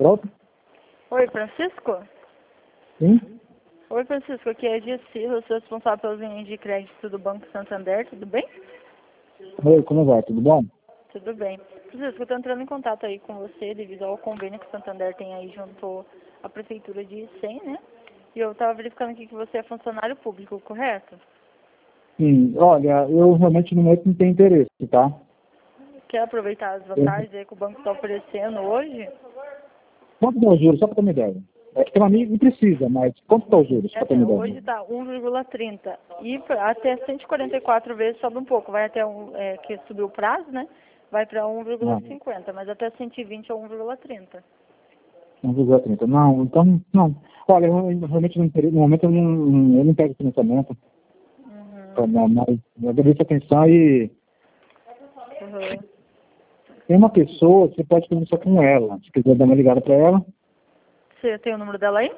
Pronto? Oi, Francisco? Sim? Oi, Francisco, aqui é a Gessila, eu sou responsável pelas linhas de crédito do Banco Santander, tudo bem? Oi, como vai? Tudo bom? Tudo bem. Francisco, eu estou entrando em contato aí com você devido ao convênio que o Santander tem aí junto à Prefeitura de Icém, né? E eu estava verificando aqui que você é funcionário público, correto? Sim, olha, eu realmente no momento não tenho interesse, tá? Quer aproveitar as Eu- vantagens aí que o banco está oferecendo hoje? Quanto dá o juros, só para ter uma ideia? É que tem um amigo que precisa, mas quanto dá o juros, para ter uma Hoje ideia? está 1,30 e até 144 vezes sobe um pouco, vai até que subiu o prazo, né? Vai para Ah, 1,50, mas até 120 é 1,30. 1,30. Não, então, não. Olha, eu realmente não interesse, no momento eu não pego financiamento. Uhum. Mas eu agradeço a atenção e Uhum. tem uma pessoa, você pode conversar com ela. Se quiser dar uma ligada para ela, Você tem o número dela aí?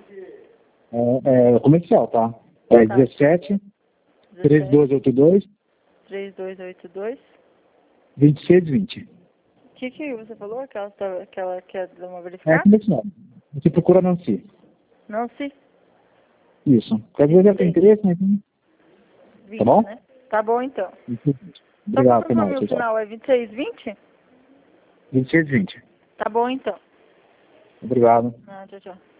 é comercial, tá? É Tá. 17 17 3282 3282. 2620. O que você falou? Que ela quer dar uma É verificada? comercial. Você procura Nancy. Não, se Isso. Às vezes ela tem interesse, né? Tá 20, bom? né? Tá bom então. 2620. Só Obrigado, confirma até pra mais. mim, o Tchau, tchau. final é 2620? 2620. Tá bom então. Obrigado. Ah, tchau, tchau.